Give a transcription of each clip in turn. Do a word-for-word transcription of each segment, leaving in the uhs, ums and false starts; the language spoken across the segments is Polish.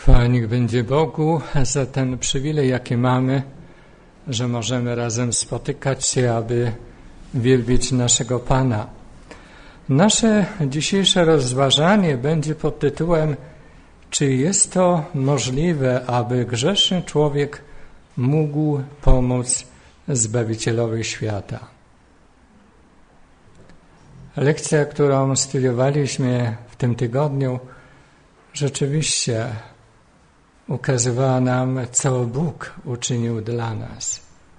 Chwała niech będzie Bogu za ten przywilej, jaki mamy, że możemy razem spotykać się, aby wielbić naszego Pana. Nasze dzisiejsze rozważanie będzie pod tytułem: czy jest to możliwe, aby grzeszny człowiek mógł pomóc Zbawicielowi świata? Lekcja, którą studiowaliśmy w tym tygodniu, rzeczywiście ukazywała nam, co Bóg uczynił dla nas,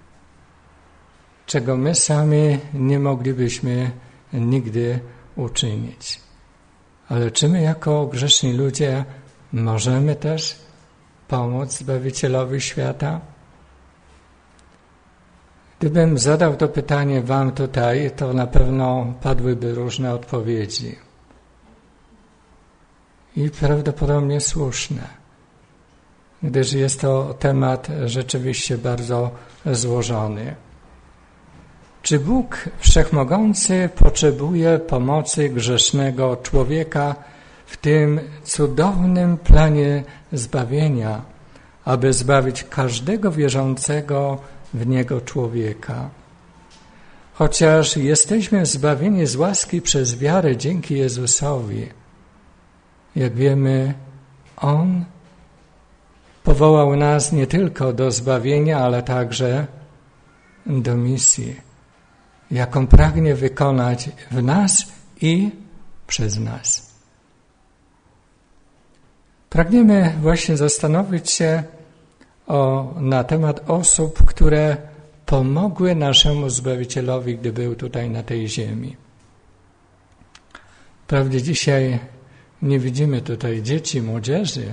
czego my sami nie moglibyśmy nigdy uczynić. Ale czy my jako grzeszni ludzie możemy też pomóc Zbawicielowi świata? Gdybym zadał to pytanie wam tutaj, to na pewno padłyby różne odpowiedzi. I prawdopodobnie słuszne, gdyż jest to temat rzeczywiście bardzo złożony. Czy Bóg Wszechmogący potrzebuje pomocy grzesznego człowieka w tym cudownym planie zbawienia, aby zbawić każdego wierzącego w Niego człowieka? Chociaż jesteśmy zbawieni z łaski przez wiarę dzięki Jezusowi, jak wiemy, On powołał nas nie tylko do zbawienia, ale także do misji, jaką pragnie wykonać w nas i przez nas. Pragniemy właśnie zastanowić się o, na temat osób, które pomogły naszemu Zbawicielowi, gdy był tutaj na tej ziemi. Wprawdzie dzisiaj nie widzimy tutaj dzieci, młodzieży,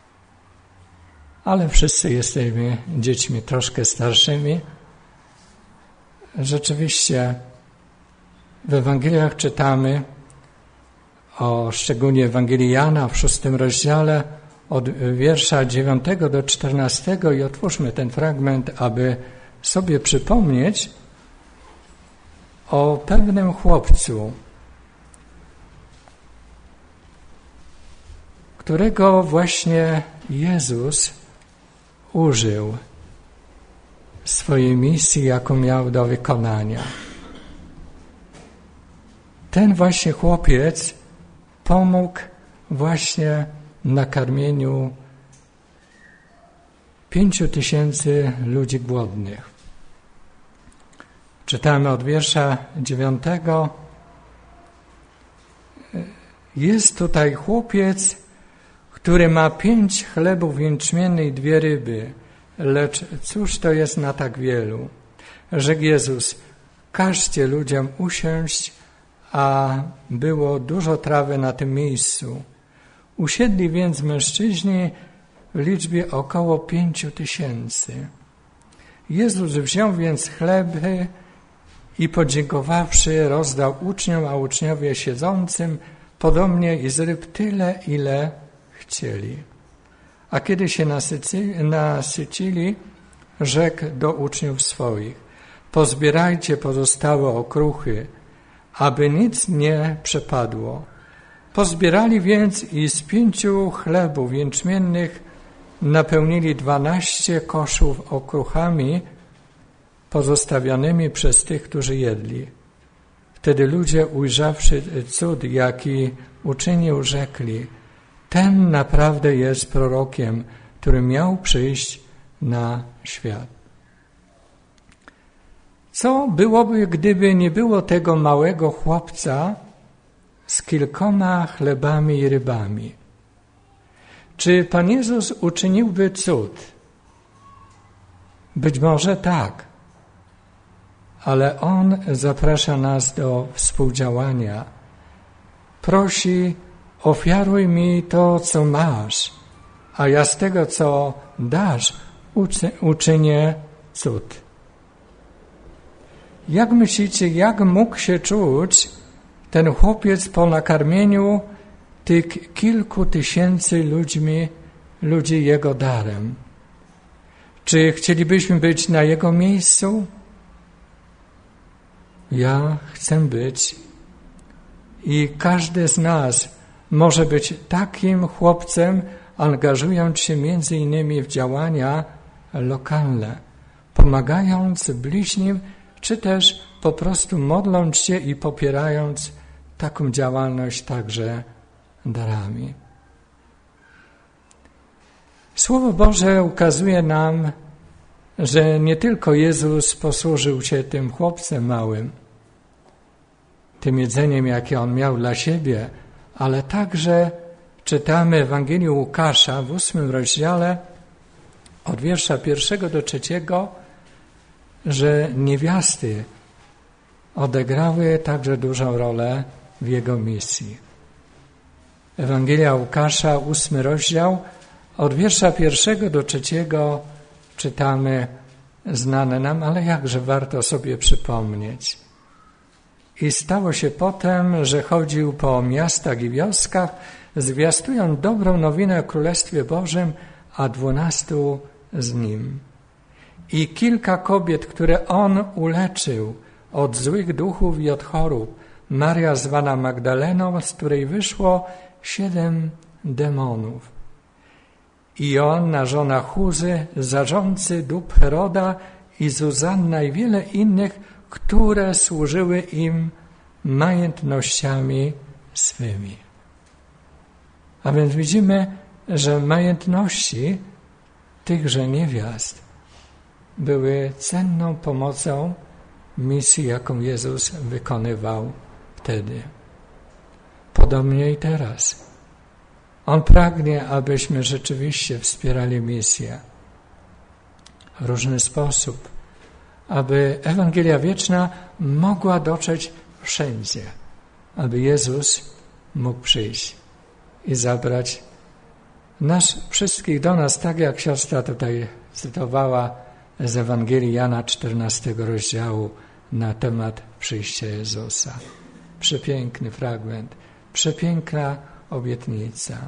ale wszyscy jesteśmy dziećmi troszkę starszymi. Rzeczywiście w Ewangeliach czytamy o, szczególnie Ewangelii Jana w szóstym rozdziale, od wiersza dziewiątego do czternastego, i otwórzmy ten fragment, aby sobie przypomnieć o pewnym chłopcu, którego właśnie Jezus użył w swojej misji, jaką miał do wykonania. Ten właśnie chłopiec pomógł właśnie nakarmieniu pięciu tysięcy ludzi głodnych. Czytamy od wiersza dziewiątego. Jest tutaj chłopiec, który ma pięć chlebów jęczmiennych i dwie ryby, lecz cóż to jest na tak wielu? Rzekł Jezus: każcie ludziom usiąść, a było dużo trawy na tym miejscu. Usiedli więc mężczyźni w liczbie około pięciu tysięcy. Jezus wziął więc chleby i podziękowawszy, rozdał uczniom, a uczniowie siedzącym podobnie i z ryb tyle, ile chcieli. A kiedy się nasycili, nasycili, rzekł do uczniów swoich: pozbierajcie pozostałe okruchy, aby nic nie przepadło. Pozbierali więc i z pięciu chlebów jęczmiennych napełnili dwanaście koszów okruchami pozostawionymi przez tych, którzy jedli. Wtedy ludzie, ujrzawszy cud, jaki uczynił, rzekli: ten naprawdę jest prorokiem, który miał przyjść na świat. Co byłoby, gdyby nie było tego małego chłopca z kilkoma chlebami i rybami? Czy Pan Jezus uczyniłby cud? Być może tak, ale On zaprasza nas do współdziałania. Prosi: ofiaruj mi to, co masz, a ja z tego, co dasz, uczynię cud. Jak myślicie, jak mógł się czuć ten chłopiec po nakarmieniu tych kilku tysięcy ludźmi, ludzi jego darem? Czy chcielibyśmy być na jego miejscu? Ja chcę być i każdy z nas może być takim chłopcem angażując się między innymi w działania lokalne, pomagając bliźnim, czy też po prostu modląc się i popierając taką działalność także darami. Słowo Boże ukazuje nam, że nie tylko Jezus posłużył się tym chłopcem małym, tym jedzeniem, jakie On miał dla siebie, ale także czytamy Ewangelię Łukasza w ósmym rozdziale od wiersza pierwszego do trzeciego, że niewiasty odegrały także dużą rolę w Jego misji. Ewangelia Łukasza, ósmy rozdział, od wiersza pierwszego do trzeciego czytamy znane nam, ale jakże warto sobie przypomnieć. I stało się potem, że chodził po miastach i wioskach, zwiastując dobrą nowinę o Królestwie Bożym, a dwunastu z nim. I kilka kobiet, które on uleczył od złych duchów i od chorób. Maria zwana Magdaleną, z której wyszło siedem demonów. I Joanna, żona Chuzy, zarządcy dóbr Heroda i Zuzanna i wiele innych, które służyły im majątnościami swymi. A więc widzimy, że majątności tychże niewiast były cenną pomocą misji, jaką Jezus wykonywał wtedy. Podobnie i teraz. On pragnie, abyśmy rzeczywiście wspierali misję w różny sposób, aby Ewangelia wieczna mogła dotrzeć wszędzie, aby Jezus mógł przyjść i zabrać nas wszystkich do nas, tak jak siostra tutaj cytowała z Ewangelii Jana czternastego rozdziału na temat przyjścia Jezusa. Przepiękny fragment, przepiękna obietnica.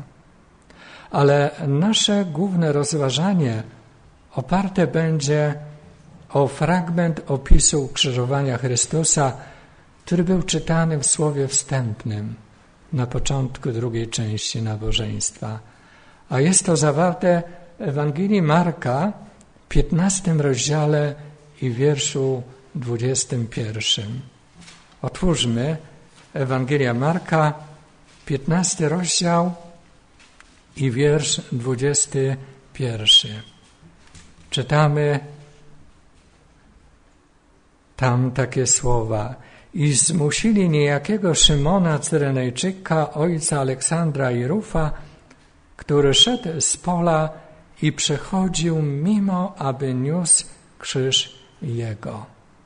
Ale nasze główne rozważanie oparte będzie o fragment opisu ukrzyżowania Chrystusa, który był czytany w słowie wstępnym na początku drugiej części nabożeństwa. A jest to zawarte w Ewangelii Marka, piętnastym rozdziale i wierszu dwudziestym pierwszym. Otwórzmy Ewangelia Marka, piętnasty rozdział i wiersz dwudziesty pierwszy. Czytamy tam takie słowa. I zmusili niejakiego Szymona Cyrenejczyka, ojca Aleksandra i Rufa, który szedł z pola i przechodził mimo, aby niósł krzyż jego.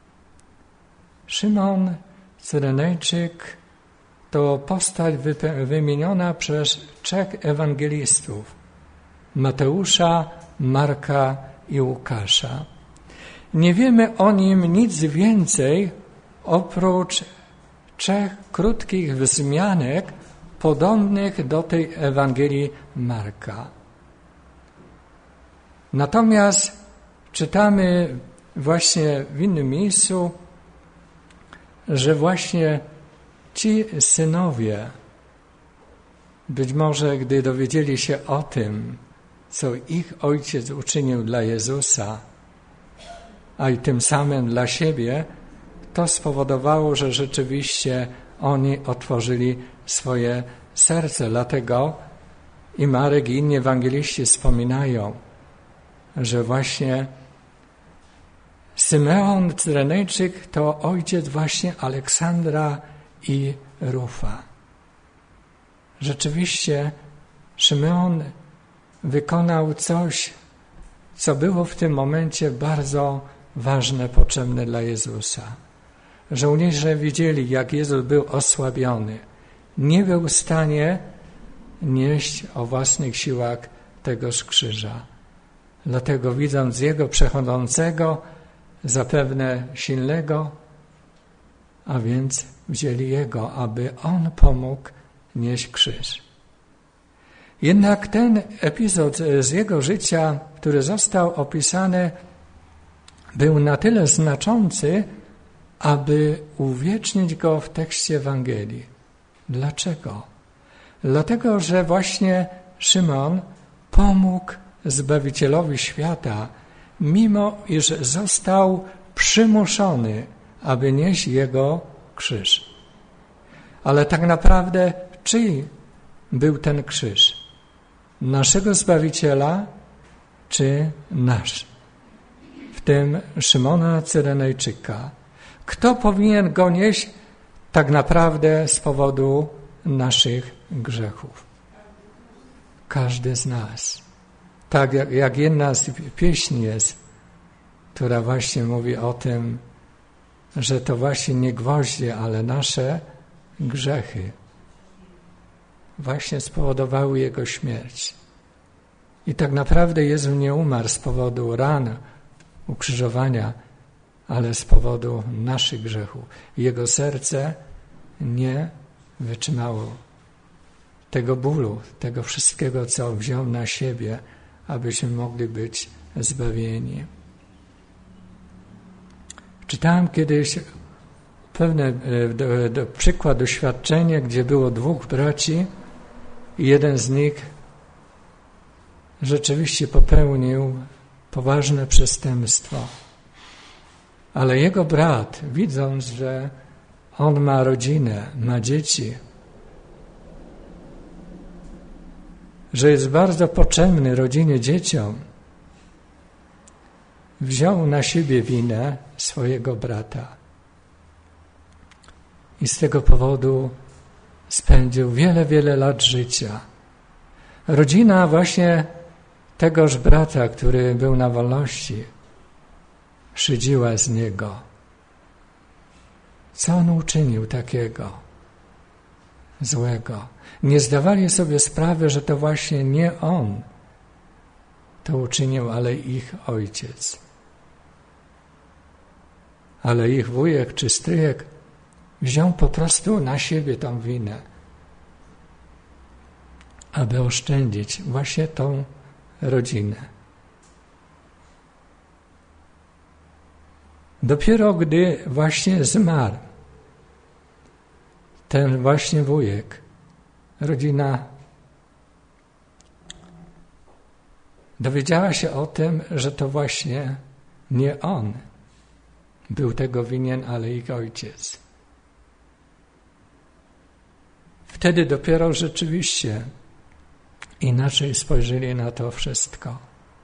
Szymon Cyrenejczyk to postać wymieniona przez trzech ewangelistów, Mateusza, Marka i Łukasza. Nie wiemy o nim nic więcej oprócz trzech krótkich wzmianek podobnych do tej Ewangelii Marka. Natomiast czytamy właśnie w innym miejscu, że właśnie ci synowie, być może gdy dowiedzieli się o tym, co ich ojciec uczynił dla Jezusa, a i tym samym dla siebie, to spowodowało, że rzeczywiście oni otworzyli swoje serce. Dlatego i Marek i inni ewangeliści wspominają, że właśnie Symeon Cyrenejczyk to ojciec właśnie Aleksandra i Rufa. Rzeczywiście Szymeon wykonał coś, co było w tym momencie bardzo ważne, potrzebne dla Jezusa. Żołnierze widzieli, jak Jezus był osłabiony. Nie był w stanie nieść o własnych siłach tegoż krzyża. Dlatego widząc Jego przechodzącego, zapewne silnego, a więc wzięli Jego, aby On pomógł nieść krzyż. Jednak ten epizod z Jego życia, który został opisany, był na tyle znaczący, aby uwiecznić go w tekście Ewangelii. Dlaczego? Dlatego, że właśnie Szymon pomógł Zbawicielowi świata, mimo iż został przymuszony, aby nieść Jego krzyż. Ale tak naprawdę czyj był ten krzyż? Naszego Zbawiciela czy nasz? W tym Szymona Cyrenejczyka. Kto powinien go nieść tak naprawdę z powodu naszych grzechów? Każdy z nas. Tak jak, jak jedna z pieśni jest, która właśnie mówi o tym, że to właśnie nie gwoździe, ale nasze grzechy właśnie spowodowały Jego śmierć. I tak naprawdę Jezu nie umarł z powodu ran, ukrzyżowania, ale z powodu naszych grzechów. Jego serce nie wytrzymało tego bólu, tego wszystkiego, co wziął na siebie, abyśmy mogli być zbawieni. Czytałem kiedyś pewne do, do, przykład, doświadczenie, gdzie było dwóch braci i jeden z nich rzeczywiście popełnił poważne przestępstwo. Ale jego brat, widząc, że on ma rodzinę, ma dzieci, że jest bardzo potrzebny rodzinie, dzieciom, wziął na siebie winę swojego brata. I z tego powodu spędził wiele, wiele lat życia. Rodzina właśnie tegoż brata, który był na wolności, szydziła z niego. Co on uczynił takiego złego? Nie zdawali sobie sprawy, że to właśnie nie on to uczynił, ale ich ojciec. Ale ich wujek czy stryjek wziął po prostu na siebie tą winę, aby oszczędzić właśnie tą rodzinę. Dopiero gdy właśnie zmarł ten właśnie wujek, rodzina dowiedziała się o tym, że to właśnie nie on był tego winien, ale ich ojciec. Wtedy dopiero rzeczywiście inaczej spojrzeli na to wszystko.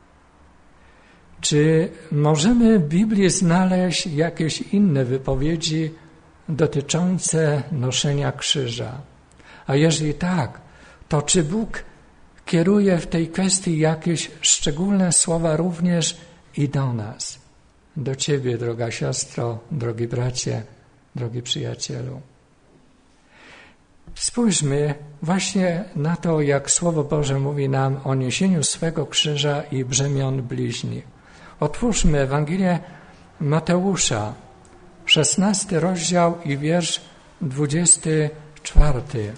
Czy możemy w Biblii znaleźć jakieś inne wypowiedzi dotyczące noszenia krzyża? A jeżeli tak, to czy Bóg kieruje w tej kwestii jakieś szczególne słowa również i do nas? Do Ciebie, droga siostro, drogi bracie, drogi przyjacielu. Spójrzmy właśnie na to, jak Słowo Boże mówi nam o niesieniu swego krzyża i brzemion bliźnich. Otwórzmy Ewangelię Mateusza, szesnasty rozdział i wiersz dwudziesty czwarty.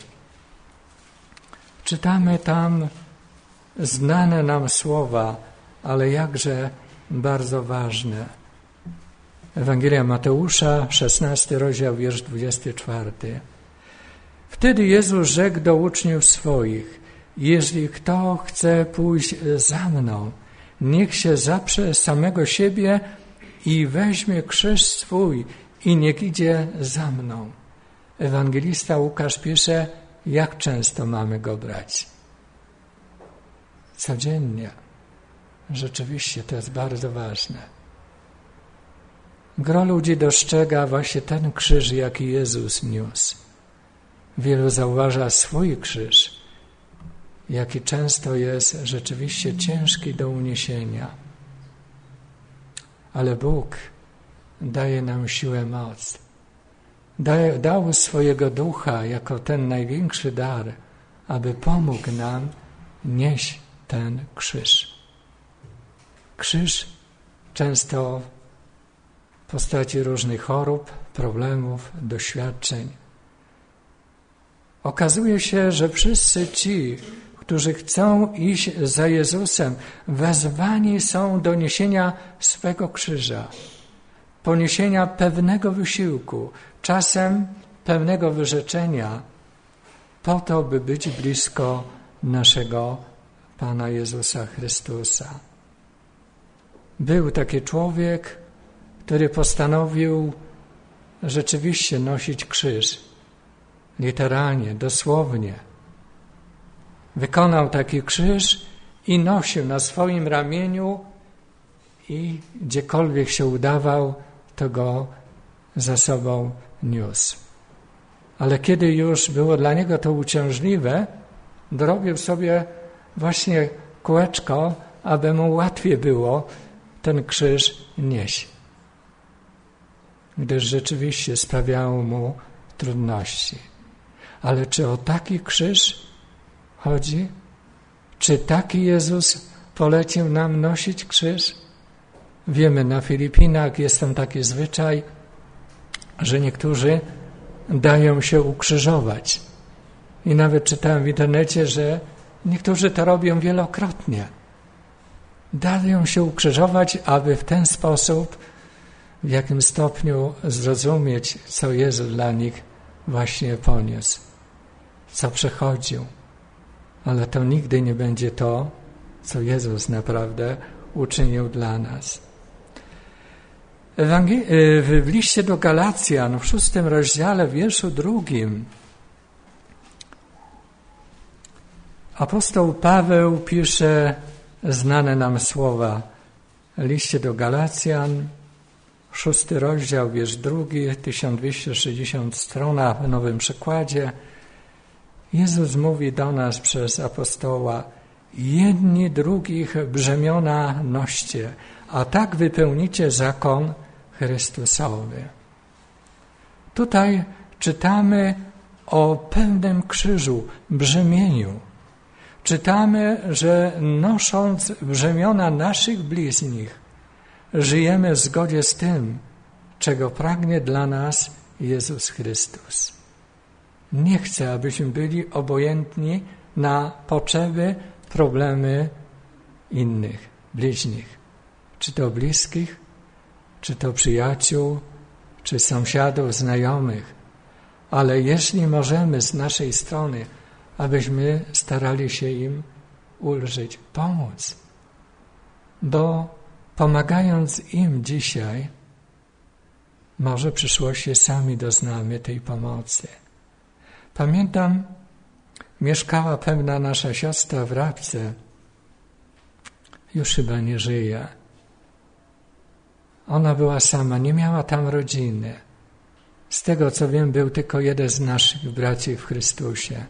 Czytamy tam znane nam słowa, ale jakże bardzo ważne. Ewangelia Mateusza, szesnasty rozdział, wiersz dwudziesty czwarty. Wtedy Jezus rzekł do uczniów swoich: jeśli kto chce pójść za mną, niech się zaprze samego siebie i weźmie krzyż swój i niech idzie za mną. Ewangelista Łukasz pisze, jak często mamy go brać. Codziennie. Rzeczywiście to jest bardzo ważne. Gro ludzi dostrzega właśnie ten krzyż, jaki Jezus niósł. Wielu zauważa swój krzyż, jaki często jest rzeczywiście ciężki do uniesienia. Ale Bóg daje nam siłę, moc. Daje, dał swojego ducha jako ten największy dar, aby pomógł nam nieść ten krzyż. Krzyż często w postaci różnych chorób, problemów, doświadczeń. Okazuje się, że wszyscy ci, którzy chcą iść za Jezusem, wezwani są do niesienia swego krzyża, poniesienia pewnego wysiłku, czasem pewnego wyrzeczenia, po to, by być blisko naszego Pana Jezusa Chrystusa. Był taki człowiek, który postanowił rzeczywiście nosić krzyż. Literalnie, dosłownie. Wykonał taki krzyż i nosił na swoim ramieniu i gdziekolwiek się udawał, to go za sobą niósł. Ale kiedy już było dla niego to uciążliwe, dorobił sobie właśnie kółeczko, aby mu łatwiej było ten krzyż nieść, gdyż rzeczywiście sprawiało mu trudności. Ale czy o taki krzyż chodzi? Czy taki Jezus polecił nam nosić krzyż? Wiemy, na Filipinach jest tam taki zwyczaj, że niektórzy dają się ukrzyżować. I nawet czytałem w internecie, że niektórzy to robią wielokrotnie. Dają się ukrzyżować, aby w ten sposób w jakim stopniu zrozumieć, co Jezus dla nich właśnie poniósł, co przechodził. Ale to nigdy nie będzie to, co Jezus naprawdę uczynił dla nas. W liście do Galacjan, w szóstym rozdziale, w wierszu drugim, apostoł Paweł pisze znane nam słowa. W liście do Galacjan, szósty rozdział, wiersz drugi, tysiąc dwieście sześćdziesiąta strona w Nowym Przekładzie. Jezus mówi do nas przez apostoła: jedni drugich brzemiona noście, a tak wypełnicie zakon Chrystusowy. Tutaj czytamy o pewnym krzyżu, brzemieniu. Czytamy, że nosząc brzemiona naszych bliźnich, żyjemy w zgodzie z tym, czego pragnie dla nas Jezus Chrystus. Nie chce, abyśmy byli obojętni na potrzeby, problemy innych, bliźnich. Czy to bliskich, czy to przyjaciół, czy sąsiadów, znajomych. Ale jeśli możemy z naszej strony, abyśmy starali się im ulżyć, pomóc. Bo pomagając im dzisiaj, może w przyszłości sami doznamy tej pomocy. Pamiętam, mieszkała pewna nasza siostra w Rabce, już chyba nie żyje. Ona była sama, nie miała tam rodziny. Z tego co wiem, był tylko jeden z naszych braci w Chrystusie.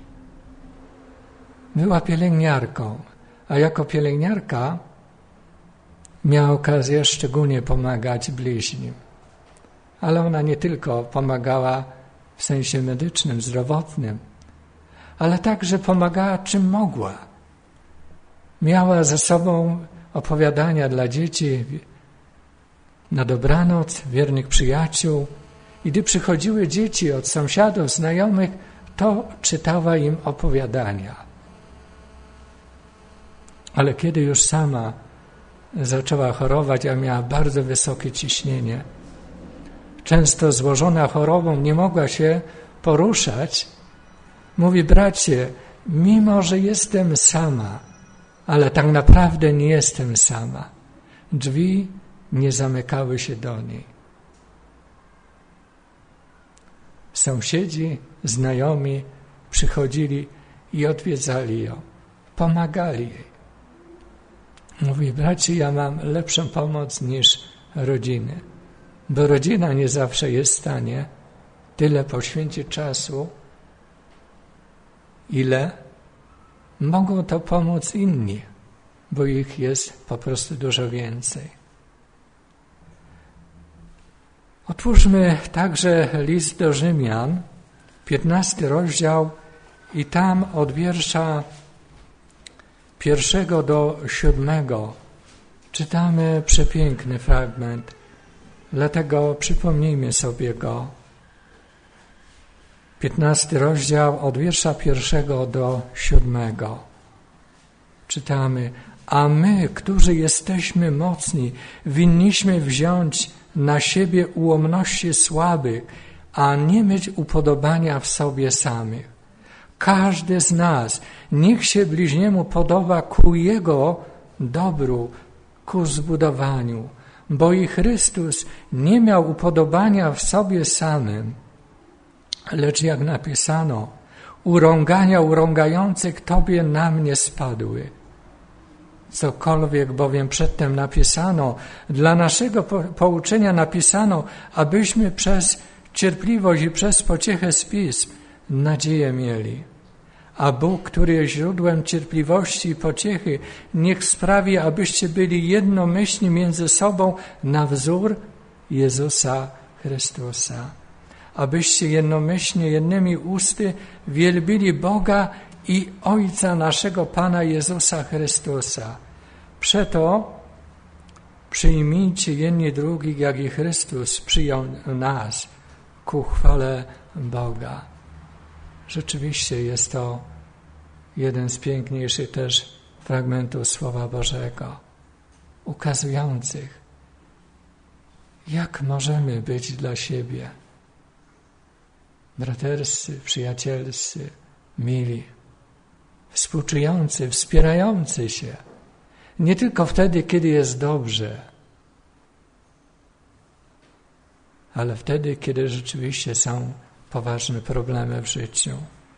Była pielęgniarką, a jako pielęgniarka miała okazję szczególnie pomagać bliźnim. Ale ona nie tylko pomagała w sensie medycznym, zdrowotnym, ale także pomagała czym mogła. Miała ze sobą opowiadania dla dzieci na dobranoc, wiernych przyjaciół. I gdy przychodziły dzieci od sąsiadów, znajomych, to czytała im opowiadania. Ale kiedy już sama zaczęła chorować, a miała bardzo wysokie ciśnienie, często złożona chorobą, nie mogła się poruszać, mówi: bracie, mimo że jestem sama, ale tak naprawdę nie jestem sama. Drzwi nie zamykały się do niej. Sąsiedzi, znajomi przychodzili i odwiedzali ją, pomagali jej. Mówi: bracie, ja mam lepszą pomoc niż rodziny, bo rodzina nie zawsze jest w stanie tyle poświęcić czasu, ile mogą to pomóc inni, bo ich jest po prostu dużo więcej. Otwórzmy także list do Rzymian, piętnasty rozdział, i tam od wiersza pierwszego do siódmego czytamy przepiękny fragment, dlatego przypomnijmy sobie go. piętnasty rozdział od wiersza pierwszego do siódmego. Czytamy: a my, którzy jesteśmy mocni, winniśmy wziąć na siebie ułomności słabych, a nie mieć upodobania w sobie samych. Każdy z nas niech się bliźniemu podoba ku jego dobru, ku zbudowaniu, bo i Chrystus nie miał upodobania w sobie samym, lecz jak napisano, urągania urągających Tobie na mnie spadły. Cokolwiek bowiem przedtem napisano, dla naszego pouczenia napisano, abyśmy przez cierpliwość i przez pociechę z Pism nadzieję mieli. A Bóg, który jest źródłem cierpliwości i pociechy, niech sprawi, abyście byli jednomyślni między sobą na wzór Jezusa Chrystusa. Abyście jednomyślnie, jednymi usty wielbili Boga i Ojca naszego Pana Jezusa Chrystusa. Przeto przyjmijcie jedni drugich, jak i Chrystus przyjął nas ku chwale Boga. Rzeczywiście jest to jeden z piękniejszych też fragmentów Słowa Bożego, ukazujących, jak możemy być dla siebie braterscy, przyjacielscy, mili, współczujący, wspierający się. Nie tylko wtedy, kiedy jest dobrze, ale wtedy, kiedy rzeczywiście są poważne problemy w życiu.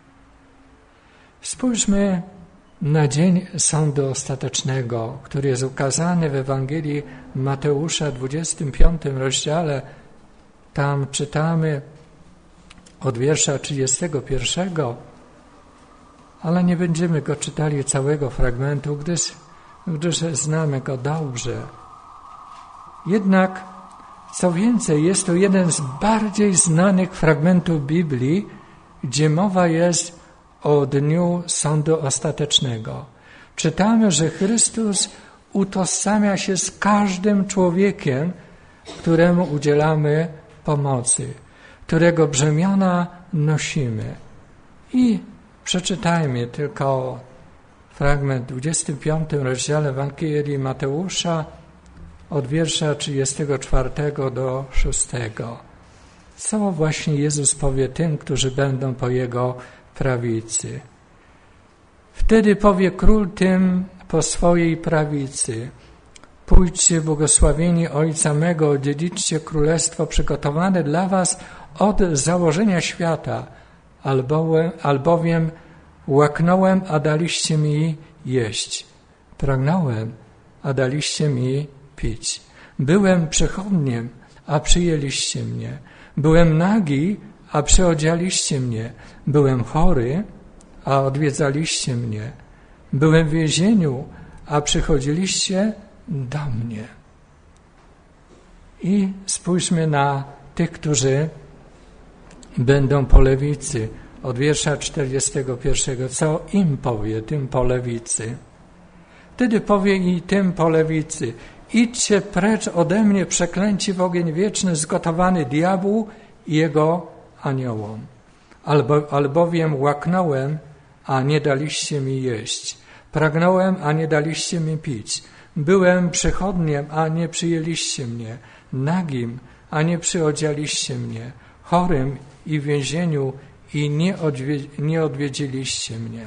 Spójrzmy na dzień sądu ostatecznego, który jest ukazany w Ewangelii Mateusza, dwudziestym piątym rozdziale. Tam czytamy od wiersza trzydziestego pierwszego, ale nie będziemy go czytali całego fragmentu, gdyż, gdyż znamy go dobrze. Jednak, co więcej, jest to jeden z bardziej znanych fragmentów Biblii, gdzie mowa jest o dniu sądu ostatecznego. Czytamy, że Chrystus utożsamia się z każdym człowiekiem, któremu udzielamy pomocy, którego brzemiona nosimy. I przeczytajmy tylko fragment w dwudziestym piątym rozdziale Ewangelii Mateusza od wiersza trzydziestego czwartego do szóstego. Co właśnie Jezus powie tym, którzy będą po Jego prawicy. Wtedy powie król tym po swojej prawicy: pójdźcie, błogosławieni Ojca mego, odziedziczcie królestwo przygotowane dla was od założenia świata, albowiem, albowiem łaknąłem, a daliście mi jeść. Pragnąłem, a daliście mi pić. Byłem przechodniem, a przyjęliście mnie. Byłem nagi, a przyodzialiście mnie. Byłem chory, a odwiedzaliście mnie. Byłem w więzieniu, a przychodziliście do mnie. I spójrzmy na tych, którzy będą po lewicy. Od wiersza czterdziestego pierwszego. Co im powie, tym po lewicy? Wtedy powie i tym po lewicy: idźcie precz ode mnie, przeklęci w ogień wieczny, zgotowany diabłu i jego aniołom. Albo, albowiem łaknąłem, a nie daliście mi jeść. Pragnąłem, a nie daliście mi pić. Byłem przechodniem, a nie przyjęliście mnie. Nagim, a nie przyodzialiście mnie. Chorym i w więzieniu i nie, odwie, nie odwiedziliście mnie.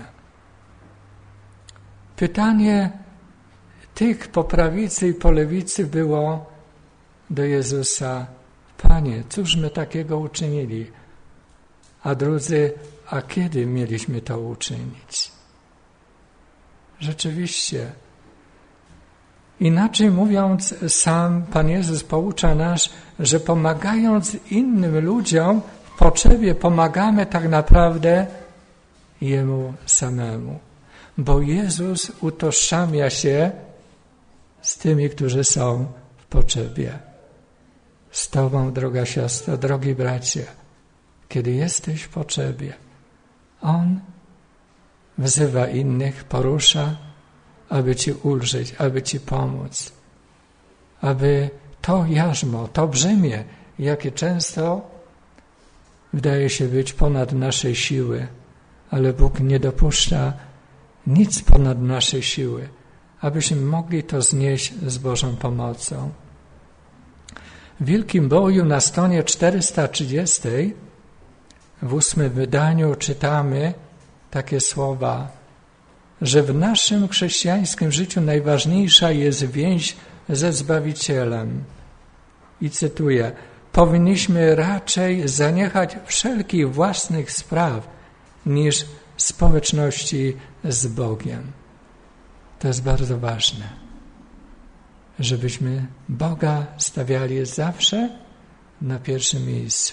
Pytanie tych po prawicy i po lewicy było do Jezusa: Panie, cóż my takiego uczynili? A drudzy: a kiedy mieliśmy to uczynić? Rzeczywiście, inaczej mówiąc, sam Pan Jezus poucza nas, że pomagając innym ludziom w potrzebie, pomagamy tak naprawdę Jemu samemu. Bo Jezus utożsamia się z tymi, którzy są w potrzebie. Z Tobą, droga siostro, drogi bracie, kiedy jesteś w potrzebie, On wzywa innych, porusza, aby Ci ulżyć, aby Ci pomóc, aby to jarzmo, to brzemię, jakie często wydaje się być ponad nasze siły, ale Bóg nie dopuszcza nic ponad nasze siły, abyśmy mogli to znieść z Bożą pomocą. W Wielkim Boju na stronie czterysta trzydziestej w ósmym wydaniu czytamy takie słowa, że w naszym chrześcijańskim życiu najważniejsza jest więź ze Zbawicielem. I cytuję, powinniśmy raczej zaniechać wszelkich własnych spraw niż społeczności z Bogiem. To jest bardzo ważne, żebyśmy Boga stawiali zawsze na pierwszym miejscu.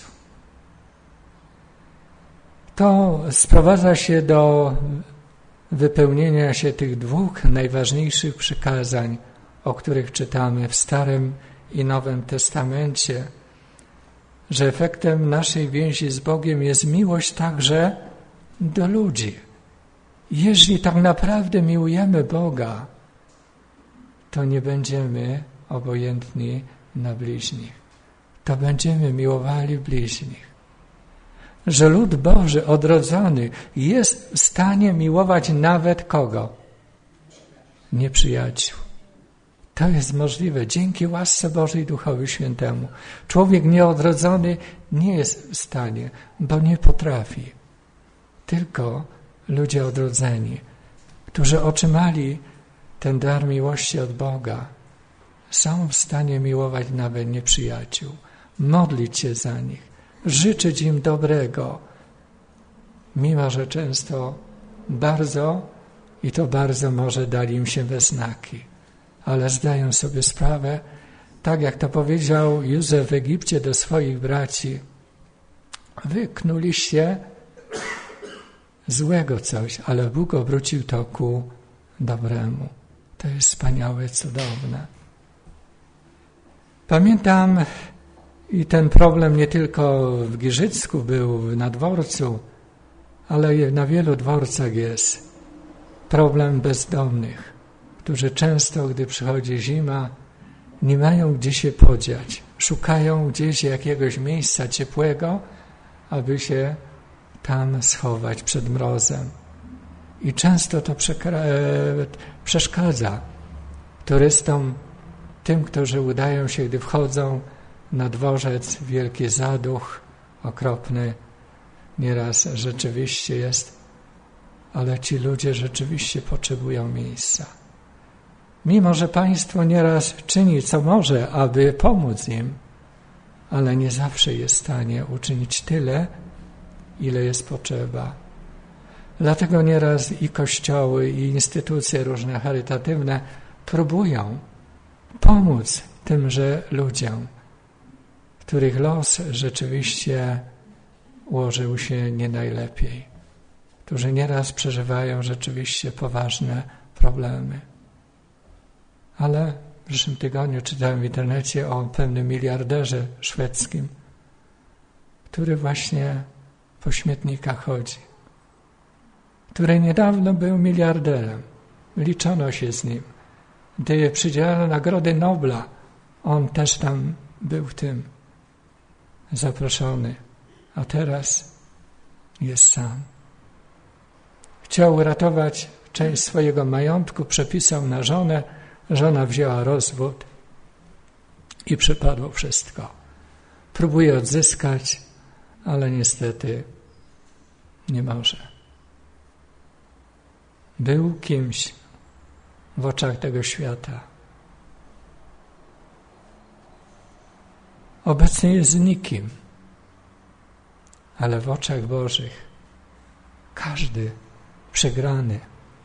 To sprowadza się do wypełnienia się tych dwóch najważniejszych przykazań, o których czytamy w Starym i Nowym Testamencie, że efektem naszej więzi z Bogiem jest miłość także do ludzi. Jeśli tak naprawdę miłujemy Boga, to nie będziemy obojętni na bliźnich. To będziemy miłowali bliźnich. Że lud Boży odrodzony jest w stanie miłować nawet kogo? Nieprzyjaciół. To jest możliwe dzięki łasce Bożej Duchowi Świętemu. Człowiek nieodrodzony nie jest w stanie, bo nie potrafi. Tylko ludzie odrodzeni, którzy otrzymali ten dar miłości od Boga, są w stanie miłować nawet nieprzyjaciół, modlić się za nich, życzyć im dobrego, mimo że często bardzo i to bardzo może dali im się we znaki, ale zdają sobie sprawę, tak jak to powiedział Józef w Egipcie do swoich braci, wy knuliście złego coś, ale Bóg obrócił to ku dobremu. To jest wspaniałe, cudowne. Pamiętam i ten problem nie tylko w Giżycku był, na dworcu, ale na wielu dworcach jest problem bezdomnych, którzy często, gdy przychodzi zima, nie mają gdzie się podziać. Szukają gdzieś jakiegoś miejsca ciepłego, aby się tam schować przed mrozem. I często to przeszkadza turystom, tym, którzy udają się, gdy wchodzą na dworzec, wielki zaduch, okropny, nieraz rzeczywiście jest, ale ci ludzie rzeczywiście potrzebują miejsca. Mimo że państwo nieraz czyni, co może, aby pomóc im, ale nie zawsze jest w stanie uczynić tyle, ile jest potrzeba. Dlatego nieraz i kościoły, i instytucje różne charytatywne próbują pomóc tymże ludziom, których los rzeczywiście ułożył się nie najlepiej, którzy nieraz przeżywają rzeczywiście poważne problemy. Ale w zeszłym tygodniu czytałem w internecie o pewnym miliarderze szwedzkim, który właśnie po śmietnikach chodzi, który niedawno był miliarderem. Liczono się z nim. Gdy przydzielano Nagrody Nobla, on też tam był tym zaproszony, a teraz jest sam. Chciał uratować część swojego majątku, przepisał na żonę, żona wzięła rozwód i przepadło wszystko. Próbuje odzyskać, ale niestety nie może. Był kimś w oczach tego świata. Obecnie jest nikim, ale w oczach Bożych każdy przegrany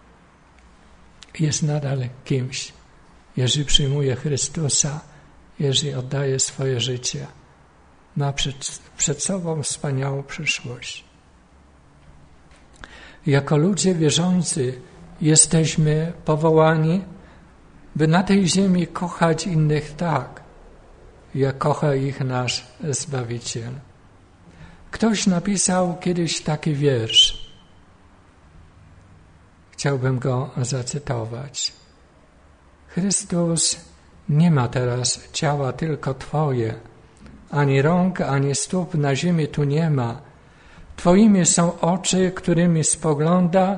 jest nadal kimś, jeżeli przyjmuje Chrystusa, jeżeli oddaje swoje życie, ma przed, przed sobą wspaniałą przyszłość. Jako ludzie wierzący jesteśmy powołani, by na tej ziemi kochać innych tak, jak kocha ich nasz Zbawiciel. Ktoś napisał kiedyś taki wiersz. Chciałbym go zacytować. Chrystus nie ma teraz ciała tylko Twoje, ani rąk, ani stóp na ziemi tu nie ma. Twoimi są oczy, którymi spogląda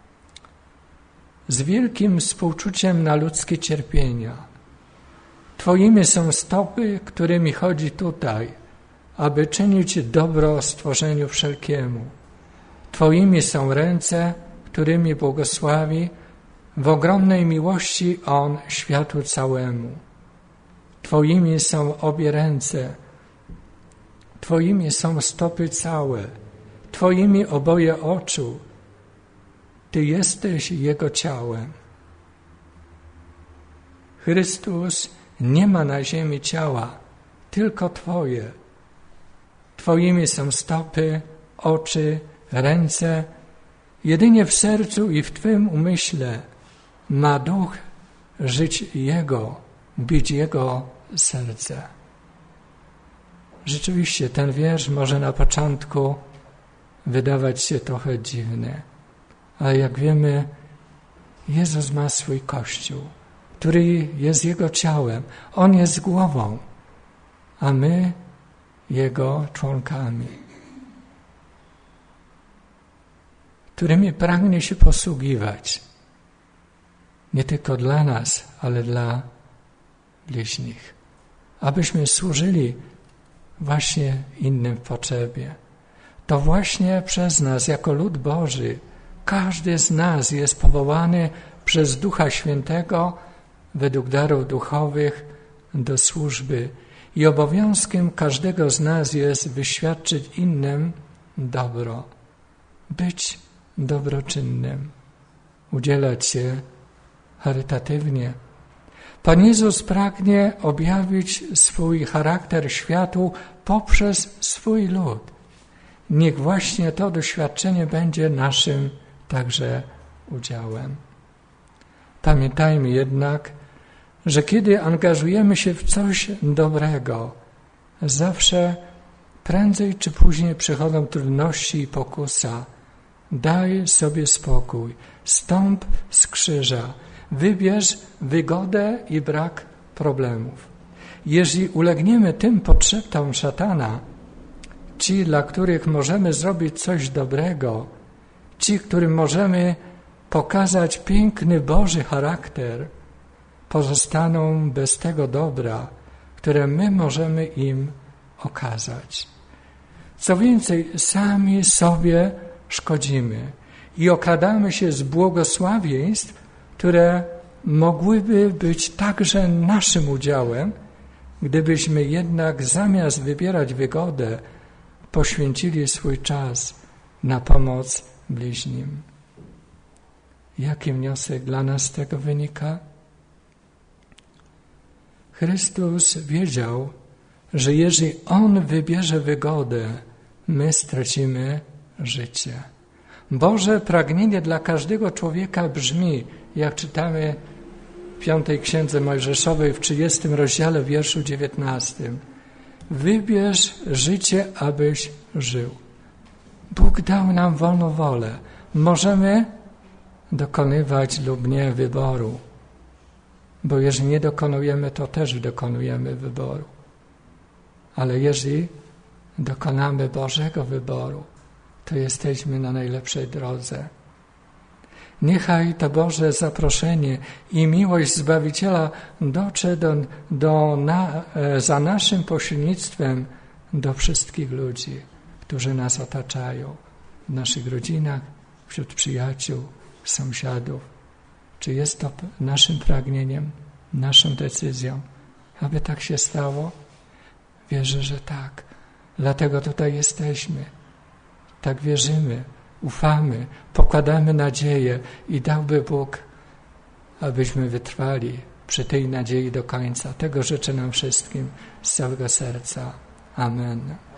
z wielkim współczuciem na ludzkie cierpienia. Twoimi są stopy, którymi chodzi tutaj, aby czynić dobro stworzeniu wszelkiemu. Twoimi są ręce, którymi błogosławi w ogromnej miłości On światu całemu. Twoimi są obie ręce, Twoimi są stopy całe, Twoimi oboje oczu. Ty jesteś Jego ciałem. Chrystus nie ma na ziemi ciała, tylko Twoje. Twoimi są stopy, oczy, ręce. Jedynie w sercu i w Twym umyśle ma duch żyć Jego, bić Jego serce. Rzeczywiście ten wiersz może na początku wydawać się trochę dziwny, ale jak wiemy, Jezus ma swój Kościół, który jest Jego ciałem. On jest głową, a my Jego członkami, którymi pragnie się posługiwać. Nie tylko dla nas, ale dla bliźnich. Abyśmy służyli właśnie innym w potrzebie. To właśnie przez nas, jako lud Boży, każdy z nas jest powołany przez Ducha Świętego według darów duchowych do służby i obowiązkiem każdego z nas jest wyświadczyć innym dobro, być dobroczynnym, udzielać się charytatywnie. Pan Jezus pragnie objawić swój charakter światu poprzez swój lud. Niech właśnie to doświadczenie będzie naszym także udziałem. Pamiętajmy jednak, że kiedy angażujemy się w coś dobrego, zawsze prędzej czy później przychodzą trudności i pokusa. Daj sobie spokój, stąp z krzyża, wybierz wygodę i brak problemów. Jeżeli ulegniemy tym podszeptom szatana, ci, dla których możemy zrobić coś dobrego, ci, którym możemy pokazać piękny Boży charakter, pozostaną bez tego dobra, które my możemy im okazać. Co więcej, sami sobie szkodzimy i okradamy się z błogosławieństw, które mogłyby być także naszym udziałem, gdybyśmy jednak zamiast wybierać wygodę, poświęcili swój czas na pomoc bliźnim. Jaki wniosek dla nas z tego wynika? Chrystus wiedział, że jeżeli On wybierze wygodę, my stracimy życie. Boże pragnienie dla każdego człowieka brzmi, jak czytamy w piątej Księdze Mojżeszowej w trzydziestym rozdziale, wierszu dziewiętnastym. Wybierz życie, abyś żył. Bóg dał nam wolną wolę. Możemy dokonywać lub nie wyboru, bo jeżeli nie dokonujemy, to też dokonujemy wyboru. Ale jeżeli dokonamy Bożego wyboru, to jesteśmy na najlepszej drodze. Niechaj to Boże zaproszenie i miłość Zbawiciela dotrze do, do na, za naszym pośrednictwem do wszystkich ludzi, którzy nas otaczają, w naszych rodzinach, wśród przyjaciół, sąsiadów. Czy jest to naszym pragnieniem, naszą decyzją, aby tak się stało? Wierzę, że tak. Dlatego tutaj jesteśmy. Tak wierzymy, ufamy, pokładamy nadzieję i dałby Bóg, abyśmy wytrwali przy tej nadziei do końca. Tego życzę nam wszystkim z całego serca. Amen.